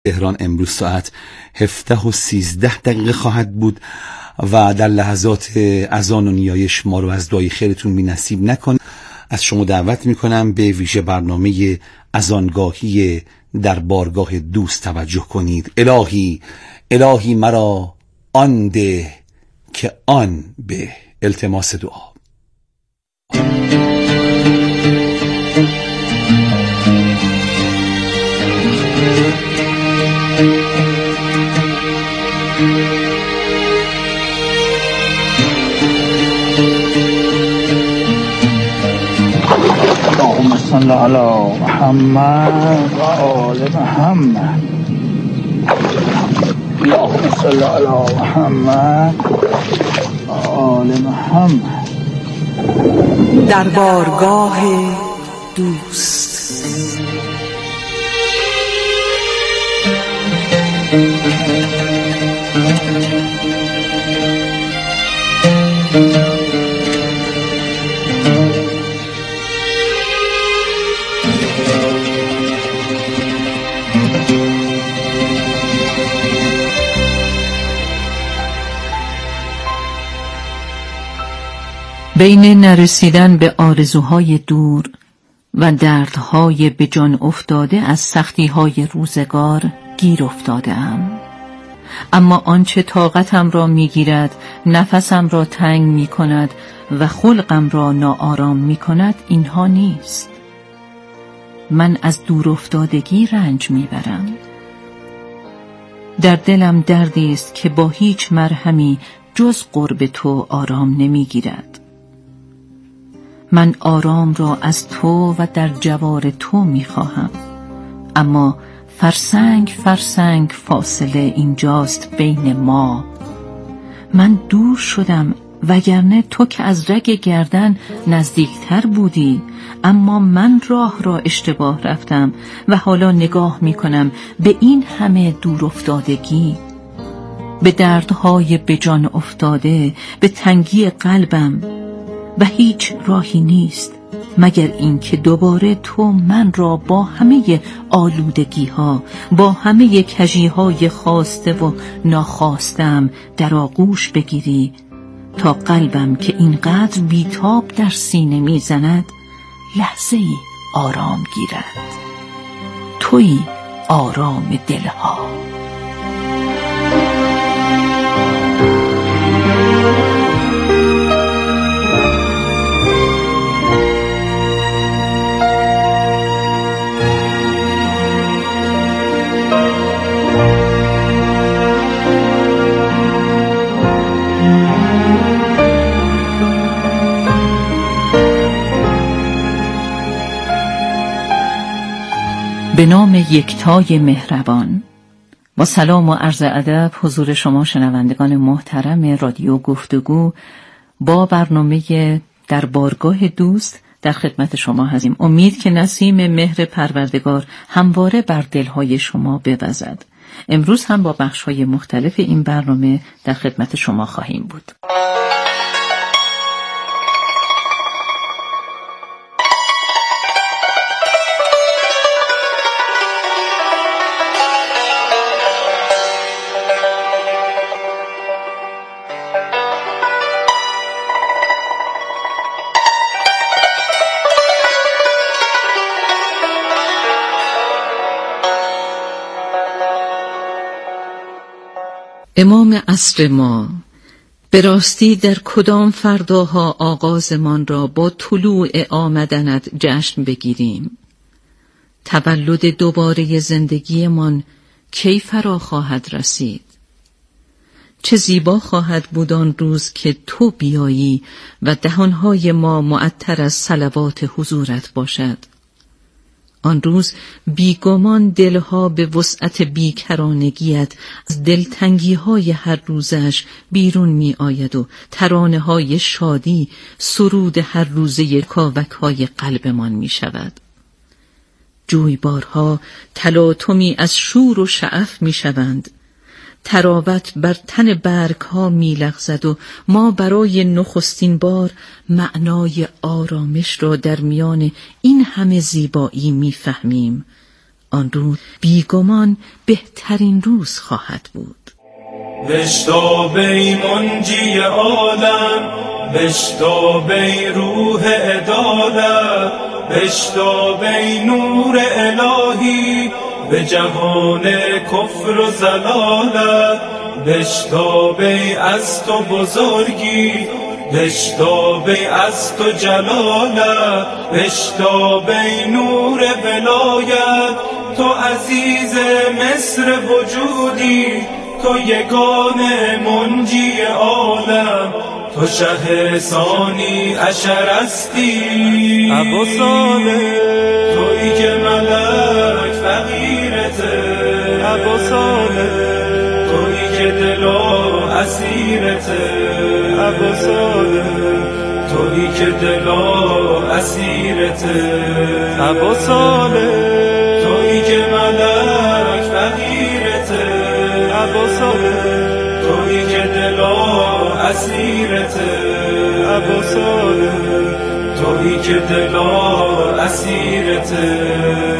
تهران امروز ساعت 17:13 خواهد بود و در لحظات اذان و نیایش ما رو از دعای خیرتون بی نصیب نکن. از شما دعوت میکنم به ویژه برنامه اذانگاهی در بارگاه دوست توجه کنید. الهی مرا آن ده که آن به. التماس دعا. اللهم صل علی محمد و آل محمد. اللهم صل علی محمد و آل محمد. در بارگاه دوست. بین نرسیدن به آرزوهای دور و دردهای به جان افتاده از سختیهای روزگار گیر افتاده‌ام. اما آنچه طاقتم را میگیرد، نفسم را تنگ میکند و خلقم را ناآرام میکند اینها نیست. من از دور افتادگی رنج میبرم. در دلم دردی است که با هیچ مرهمی جز قرب تو آرام نمیگیرد. من آرام را از تو و در جوار تو میخواهم، اما فرسنگ فرسنگ فاصله اینجاست بین ما. من دور شدم، وگرنه تو که از رگ گردن نزدیکتر بودی، اما من راه را اشتباه رفتم و حالا نگاه میکنم به این همه دور افتادگی، به دردهای به جان افتاده، به تنگی قلبم و هیچ راهی نیست مگر این که دوباره تو من را با همه آلودگی ها، با همه کجی های خواسته و ناخواستم در آغوش بگیری تا قلبم که اینقدر بیتاب در سینه میزند لحظه ای آرام گیرد. تویی آرام دلها. به نام یکتای مهربان. با سلام و عرض ادب حضور شما شنوندگان محترم رادیو گفتگو با برنامه در بارگاه دوست در خدمت شما هستیم. امید که نسیم مهر پروردگار همواره بر دلهای شما بوزد. امروز هم با بخش‌های مختلف این برنامه در خدمت شما خواهیم بود. امام عصر ما، به راستی در کدام فرداها آغازمان را با طلوع آمدنت جشن بگیریم؟ تولد دوباره زندگیمان کی فرا خواهد رسید؟ چه زیبا خواهد بود آن روز که تو بیایی و دهانهای ما معطر از صلوات حضورت باشد. آن روز بیگمان دلها به وسعت بیکرانگیت از دلتنگی‌های هر روزش بیرون می آید و ترانه‌های شادی سرود هر روزه کاوک‌های قلبمان می شود. جویبارها تلاطمی از شور و شعف می شوند. تراوت بر تن برگ ها می لغزد و ما برای نخستین بار معنای آرامش را در میان این همه زیبایی می فهمیم. آن روز بیگمان بهترین روز خواهد بود. بشتابی منجی عالم، بشتابی روح عدالت، بشتابی نور الهی به جهان کفر و زلالت، بشتابی از تو بزرگی، بشتابی از تو جلالت، بشتابی نور ولایت، تو عزیز مصر وجودی، تو یگانه منجی عالم، تو شه ثانی عشر هستی. ابو صالح تویی که ملک فقیرته، ابو صالح تویی که دلا اسیرته، ابو صالح تویی که دلا اسیرته، ابو صالح تویی که ملک فقیرته، ابو صالح تویی که دلا اسیرته، ابو صالح تویی که دلا اسیرته.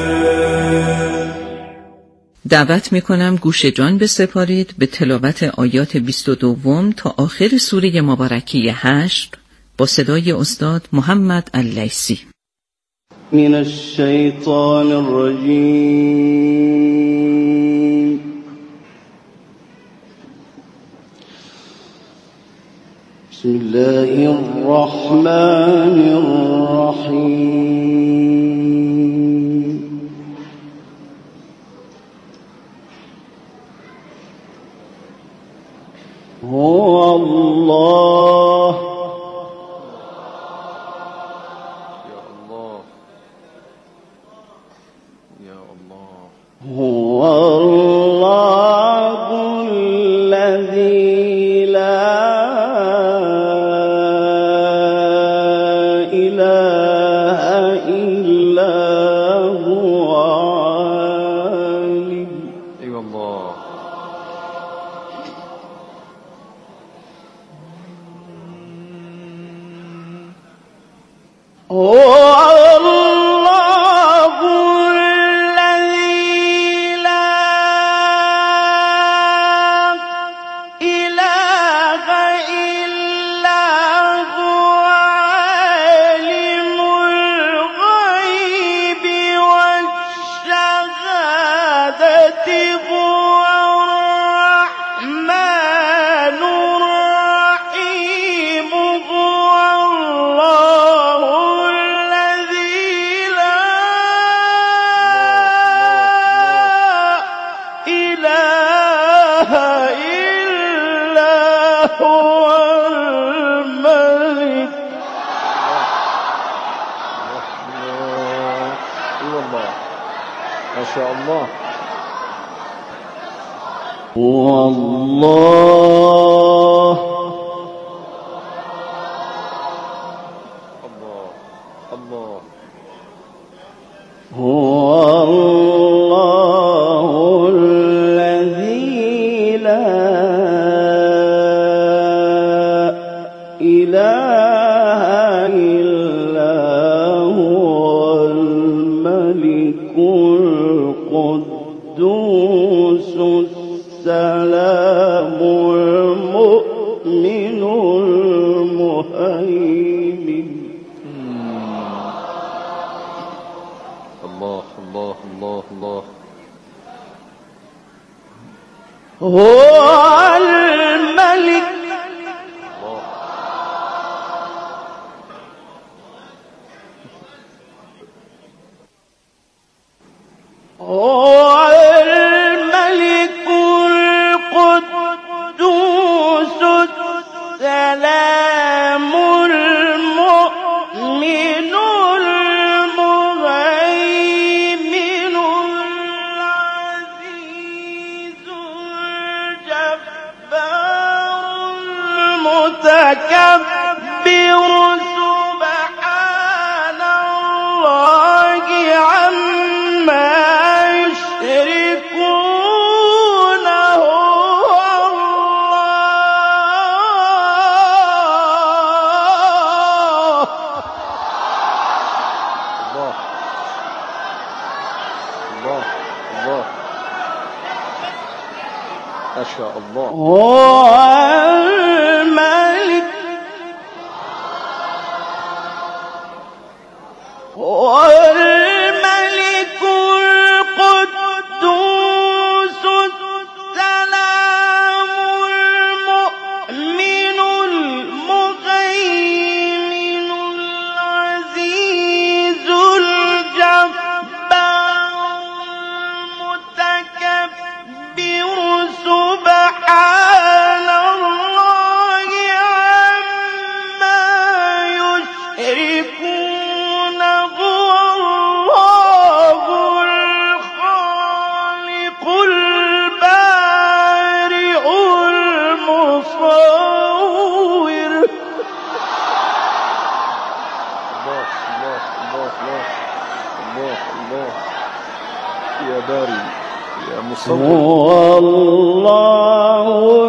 دعوت میکنم گوش جان بسپارید به تلاوت آیات 22 تا آخر سوره مبارکه 8 با صدای استاد محمد اللیثی. من الشیطان الرجیم. بسم الله الرحمن الرحیم. هو الله هو الله الذي لا إله إلا هو عالم. أي والله. ما شاء الله. هو الله الله هو الله الذي لا إله إلا هو الملك القدوس السلام المؤمن المهيمن. الله الله الله الله. هو الملك هو الملك القدوس السلام المؤمن المهيمن العزيز الجبار المتكبر سبحان الله عما يشركون. هو الله الله الله ما شاء الله. هو الملك هو الملك القدوس السلام المؤمن المهيمن العزيز الجبار المتكبر سبحان الله عما يشركون. هو الله الخالق البارئ المصور. الله الله الله الله الله يا باري يا مصور. هو الله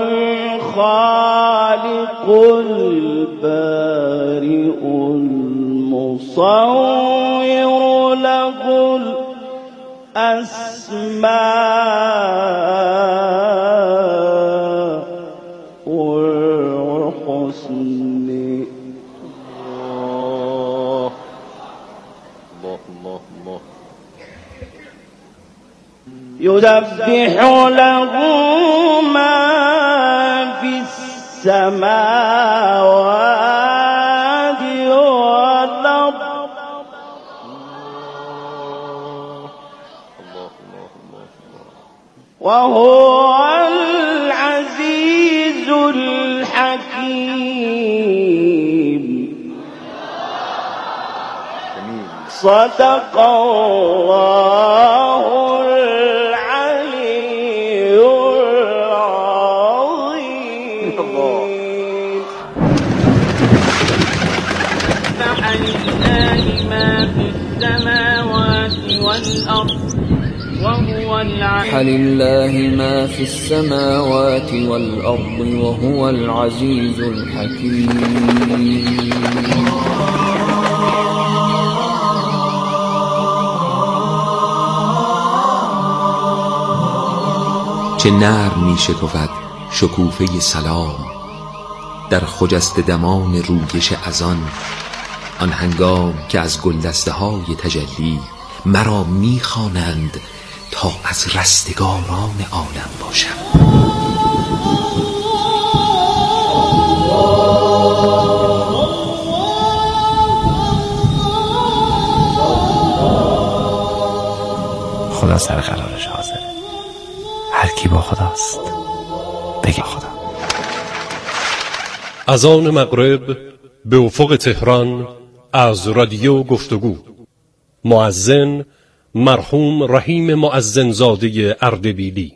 الخالق البارئ المصور له الأسماء الحسن. الله الله الله. يسبح له ما في السماوات والأرض الله الله الله. وهو العزيز الحكيم. جميل. صدق الله العلي العظيم. فلله ما في السماوات والأرض وهو لله ما في السماوات والأرض وهو العزيز الحكيم. چه نرم می شکفد شکوفه سلام در خجست دمان رویش اذان، آن هنگام که از گلدسته های تجلی مرا می خوانند تا از رستگاران عالم باشم. خدا سر قرارش حاضره. هر کی با خداست بگه خدا. اذان مغرب به افق تهران از رادیو گفتگو. مؤذن مرحوم رحیم مؤذنزاده اردبیلی.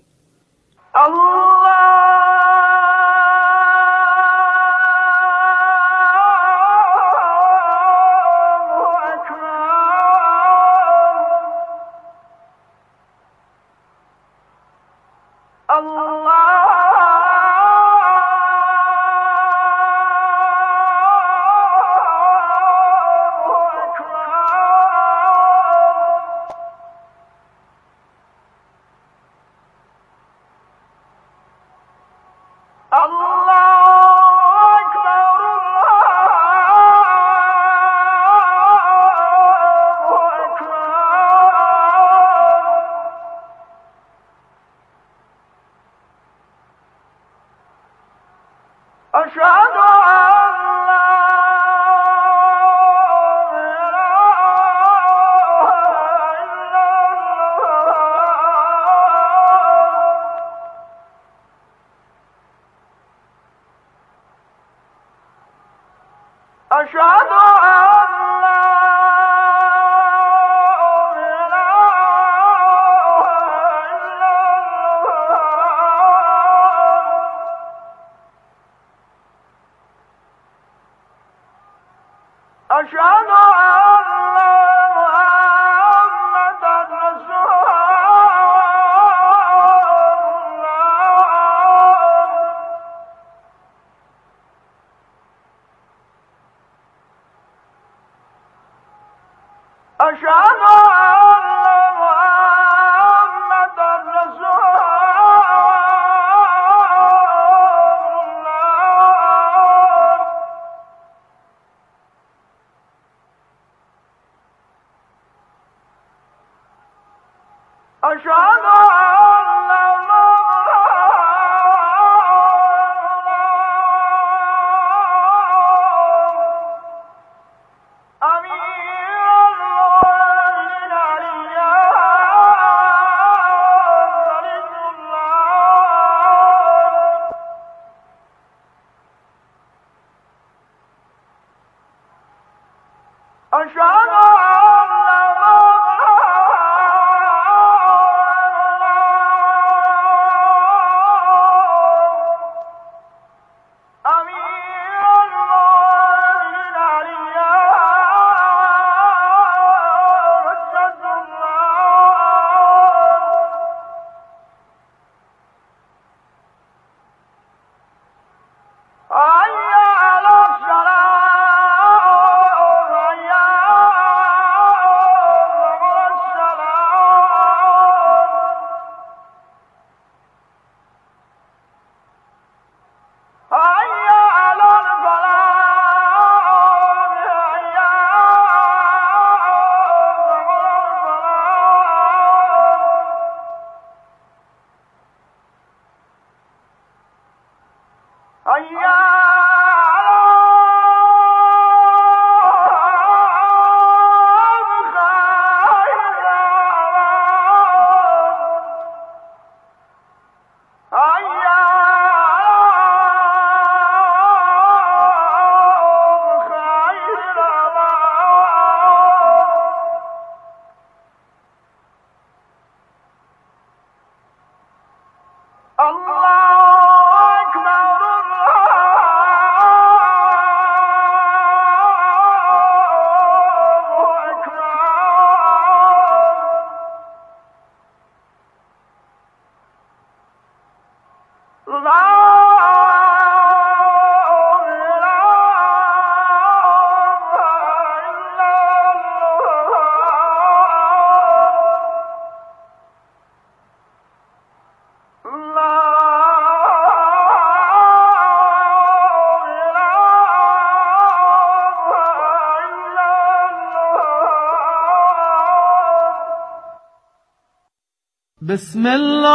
بسم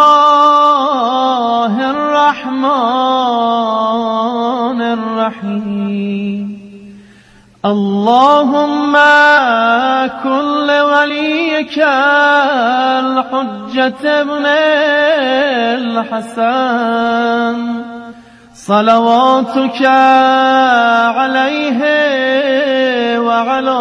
الله الرحمن الرحيم اللهم كن لوليك الحجة ابن الحسن صلواتك عليه وعلى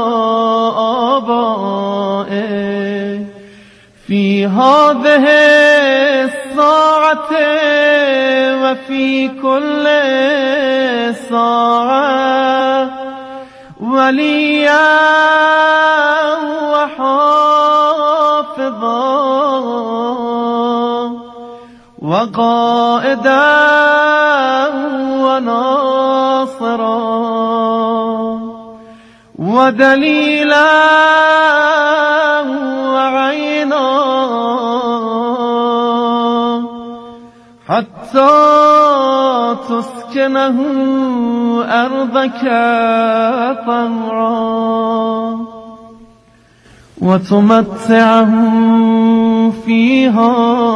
آبائه في هذه الساعة وفي كل ساعة وليا وحافظا وقائدا وناصرا ودليلا وعينا حتى تسكنه أرضك طوعا وتمتعه فيها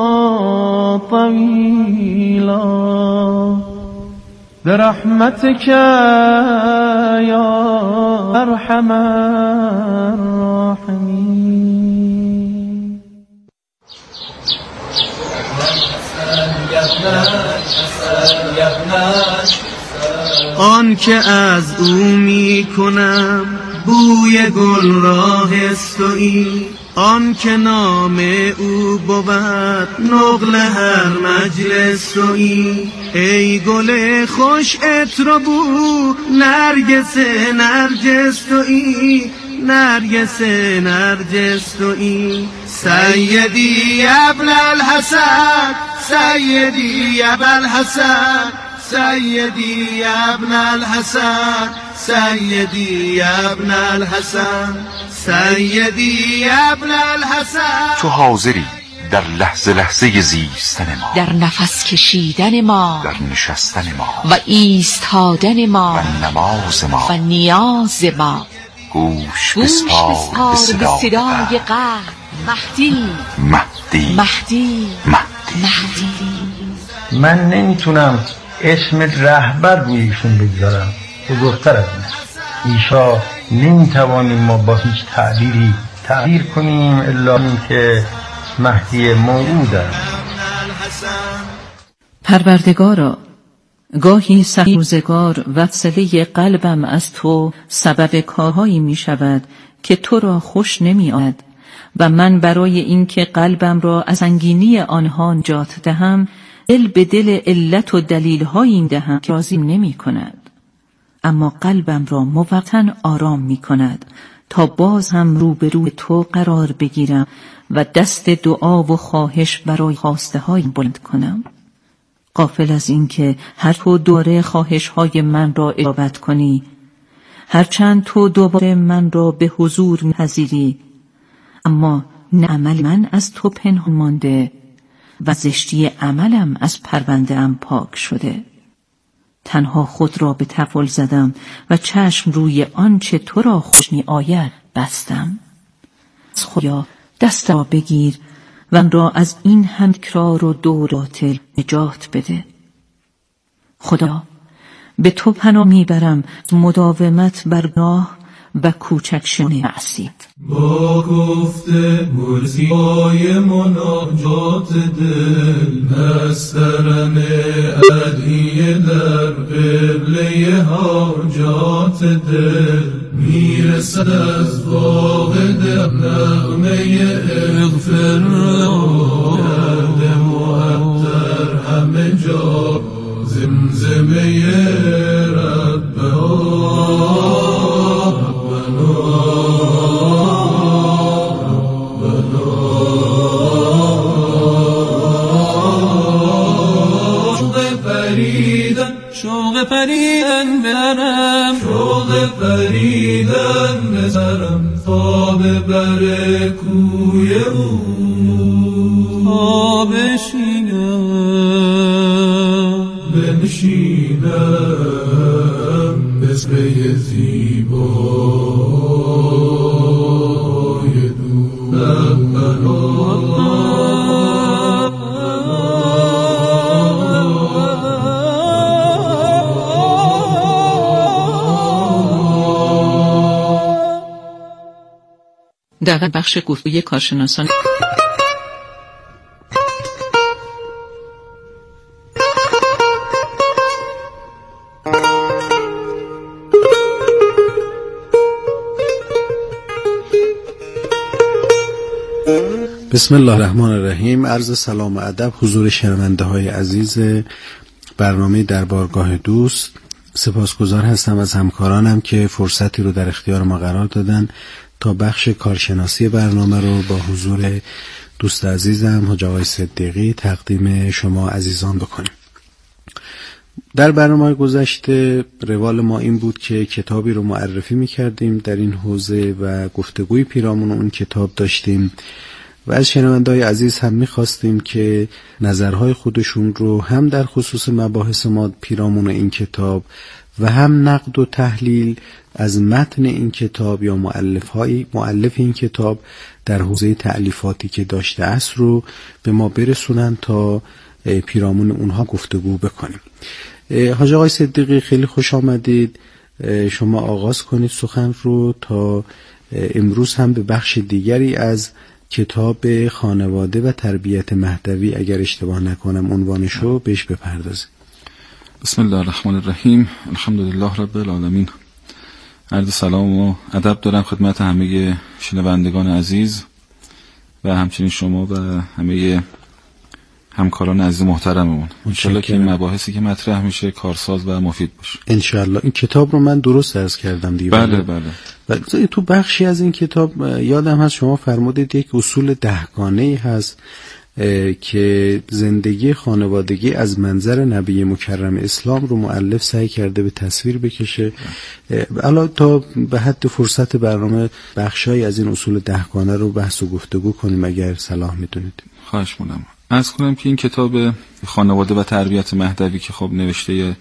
طويلا برحمتك يا أرحم الراحمين. آن که از او می کنم بوی گل را حسویی، آن که نام او بود نقل هر مجلس رویی. ای گل خوش عطر و بو نرگس نرجس تویی، نرگس نرجس تویی. سیدی ابن الحسن سیدی ابن الحسن سیدی ابن الحسن سیدی ابن الحسن سیدی ابن الحسن. تو حاضری در لحظه لحظه زیستن ما، در نفس کشیدن ما، در نشستن ما و ایستادن ما و نماز ما و نیاز ما. گوش بسپار به صدای قلب. مهدی مهدی مهدی مهدی. من نمیتونم اسم رهبر روی ایشون بگذارم، بزرگتر از من. ایشا نمیتوانیم ما با هیچ تعبیری تعبیر کنیم الا این که مهدی موعود است. پروردگارا، گاهی سخی روزگار وصله قلبم از تو سبب کارهایی می شود که تو را خوش نمی آید و من برای اینکه قلبم را از سنگینی آنها نجات دهم دل به دل علت و دلیل‌هایی دهم که راضی نمی کند. اما قلبم را موقتاً آرام می کند تا باز هم روبروی تو قرار بگیرم و دست دعا و خواهش برای خواسته های بلند کنم، غافل از این که هر تو دوره خواهش های من را اجابت کنی، هرچند تو دوباره من را به حضور می‌پذیری، اما نه عمل من از تو پنهان مانده و زشتی عملم از پرونده ام پاک شده. تنها خود را به تفل زدم و چشم روی آنچه تو را خوش می آید بستم. از خدا دست را بگیر و من را از این هم تکرار و دور باطل نجات بده. خدا به تو پناه میبرم مداومت بر گناه و کوچکشان معصیت. با گفته گلزیای مناجات دل، نسترن ادعیه در قبله حاجات دل، میرسد از واحد نغمه اغفر درد معطر همه جا زمزمه ربنا. شوق پریدن برم، شوق پریدن بسرم تا ببر کوی او، تا بنشینم بسبه زیبای دو. در بخش گفتگوی کارشناسان بسم الله الرحمن الرحیم. عرض سلام و ادب حضور شنونده های عزیز برنامه در بارگاه دوست. سپاسگزار هستم از همکارانم که فرصتی رو در اختیار ما قرار دادن تا بخش کارشناسی برنامه رو با حضور دوست عزیزم حاج آقای صدیقی تقدیم شما عزیزان بکنیم. در برنامه گذشته روال ما این بود که کتابی رو معرفی می‌کردیم در این حوزه و گفتگوی پیرامون اون کتاب داشتیم و از شنونده‌های عزیز هم می‌خواستیم که نظرهای خودشون رو هم در خصوص مباحث ما پیرامون این کتاب و هم نقد و تحلیل از متن این کتاب یا مؤلف این کتاب در حوزه تألیفاتی که داشته است رو به ما برسونن تا پیرامون اونها گفتگو بکنیم. حاج آقای صدیقی خیلی خوش آمدید. شما آغاز کنید سخن رو تا امروز هم به بخش دیگری از کتاب خانواده و تربیت مهدوی اگر اشتباه نکنم عنوانشو بهش بپردازید. بسم الله الرحمن الرحیم. الحمدلله رب العالمین. عرض سلام و ادب دارم خدمت همه شنوندگان عزیز و همچنین شما و همه همکاران عزیز محترممون. انشالله که این مباحثی که مطرح میشه کارساز و مفید باشه. انشالله. این کتاب رو من درست عرض کردم دیگه؟ بله. و تو بخشی از این کتاب یادم هست شما فرمودید یک اصول 10 گانه‌ای هست که زندگی خانوادگی از منظر نبی مکرم اسلام رو مؤلف سعی کرده به تصویر بکشه. الان تا به حد فرصت برنامه بخشایی از این اصول 10 گانه رو بحث و گفتگو کنیم اگر صلاح میدونید. خواهش می‌کنم. عرض کنم که این کتاب خانواده و تربیت مهدوی که خب نوشته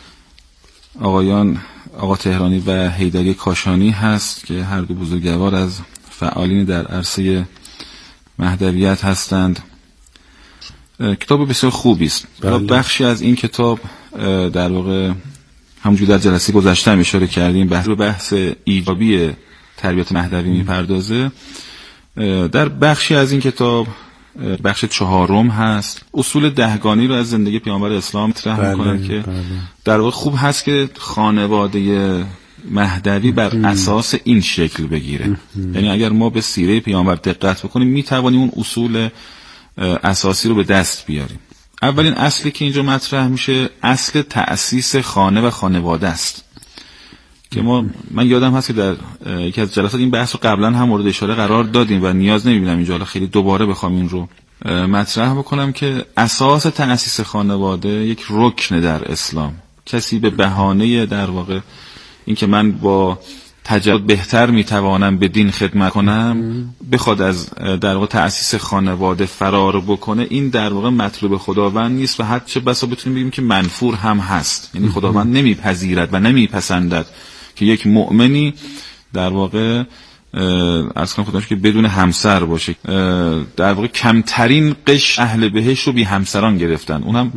آقا تهرانی و حیدری کاشانی هست که هر دو بزرگوار از فعالین در عرصه مهدویت هستند. کتاب بسیار خوبی است. بخشی از این کتاب در واقع همونجوری در جلسه گذشته هم اشاره کردیم بحث ایجابی تربیت مهدوی میپردازه. در بخشی از این کتاب بخش 4 هست اصول 10 گانه‌ای رو از زندگی پیامبر اسلام مطرح می‌کنه که در واقع خوب هست که خانواده مهدوی بر اساس این شکل بگیره. یعنی اگر ما به سیره پیامبر دقت بکنیم میتوانیم اون اصول اساسی رو به دست بیاریم. اولین اصلی که اینجا مطرح میشه اصل تأسیس خانه و خانواده است که من یادم هست که در یکی از جلسات این بحث رو قبلا هم مورد اشاره قرار دادیم و نیاز نمیبینم اینجا خیلی دوباره بخوام این رو مطرح بکنم که اساس تأسیس خانواده یک رکن در اسلام. کسی به بهانه در واقع این که من با تجربه بهتر میتوانم به دین خدمت کنم بخواد از در واقع تأسیس خانواده فرار بکنه، این در واقع مطلوب خداوند نیست و حتی بسا بتونیم بگیم که منفور هم هست. یعنی خداوند نمیپذیرد و نمیپسندد که یک مؤمنی در واقع عرض کنم خداش که بدون همسر باشه. در واقع کمترین قش اهل بهشت رو بی همسران گرفتن، اونم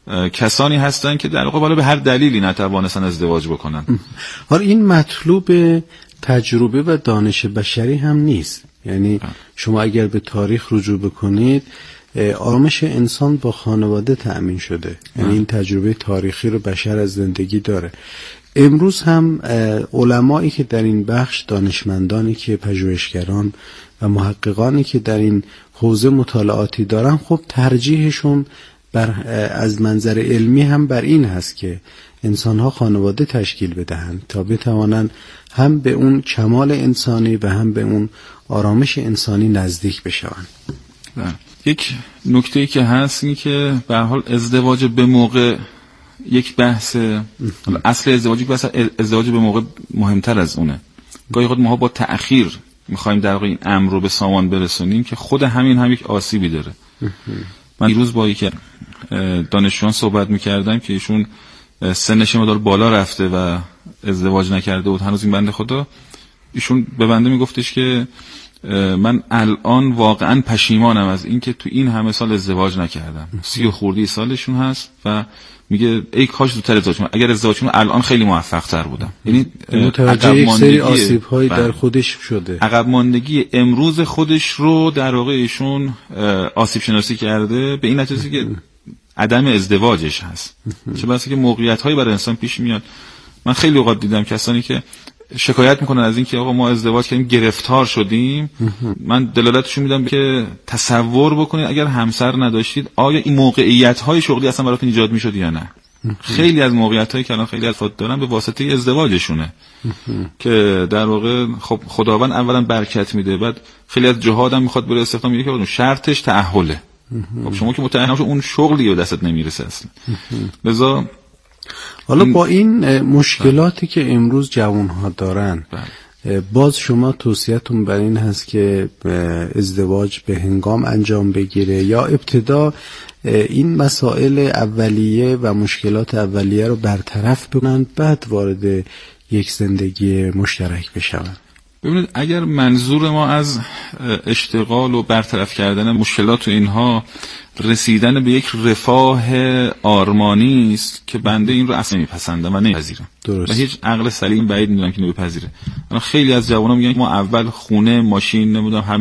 کسانی هستن که در واقع بالا به هر دلیلی نتوانستن ازدواج بکنن. حالا این مطلوب تجربه و دانش بشری هم نیست. یعنی شما اگر به تاریخ رجوع بکنید، آرامش انسان با خانواده تأمین شده. یعنی این تجربه تاریخی رو بشر از زندگی داره. امروز هم علمایی که در این بخش، دانشمندانی که پژوهشگران و محققانی که در این حوزه مطالعاتی دارن، خب ترجیحشون از منظر علمی هم بر این هست که انسانها خانواده تشکیل بدهند تا بتوانند هم به اون کمال انسانی و هم به اون آرامش انسانی نزدیک بشوند. یک نکته‌ای که هست اینه که به هر حال ازدواج به موقع یک بحث، اصل ازدواج ازدواج به موقع مهمتر از اونه. گاهی خود ما با تأخیر میخوایم در واقع این امر رو به سامان برسونیم که خود همین هم یک آسیبی داره. من دیروز با یک دانشجویان صحبت میکردم که ایشون سنش مقدار بالا رفته و ازدواج نکرده بود هنوز. این بنده خدا ایشون به بنده میگفتش که من الان واقعا پشیمانم از این که تو این همه سال ازدواج نکردم. 30 خردی سالشون هست و میگه ای کاش زودتر ازدواج کنم، اگر ازدواج کنم الان خیلی موفق تر بودم. یعنی متوجه یک سری آسیب‌هایی در خودش شده. عقب ماندگی امروز خودش رو در واقع ایشون آسیب شناسی کرده به این نتیجه که عدم ازدواجش هست. چه بسا که موقعیت‌هایی برای انسان پیش میاد. من خیلی اوقات دیدم کسانی که شکایت میکنن از این که آقا ما ازدواج کردیم گرفتار شدیم. من دلالتشون میدم که تصور بکنید اگر همسر نداشتید آیا این موقعیت‌های شغلی اصلا براتون ایجاد میشد یا نه. خیلی از موقعیت‌هایی که الان خیلی افراد دارن به واسطه ازدواجشونه که در واقع خب خداوند اولا برکت میده، بعد خیلی از جهاد هم میخواد بره استخدام، میگه که شرطش تأهله. خب شما که متأهل نباشی اون شغلی به دستت نمیرسه اصلا. لذا حالا با این مشکلاتی که امروز جوانها دارن، باز شما توصیه‌تون بر این هست که ازدواج به هنگام انجام بگیره یا ابتدا این مسائل اولیه و مشکلات اولیه رو برطرف بکنن بعد وارد یک زندگی مشترک بشون؟ ببینید اگر منظور ما از اشتغال و برطرف کردن مشکلات و اینها رسیدن به یک رفاه آرمانی است که بنده این رو اصلا نمیپسندم و نمیپذیرم و هیچ عقل سلیم بعید میدونم که اینو بپذیره. خیلی از جوانان میگن ما اول خونه، ماشین، نمیدونم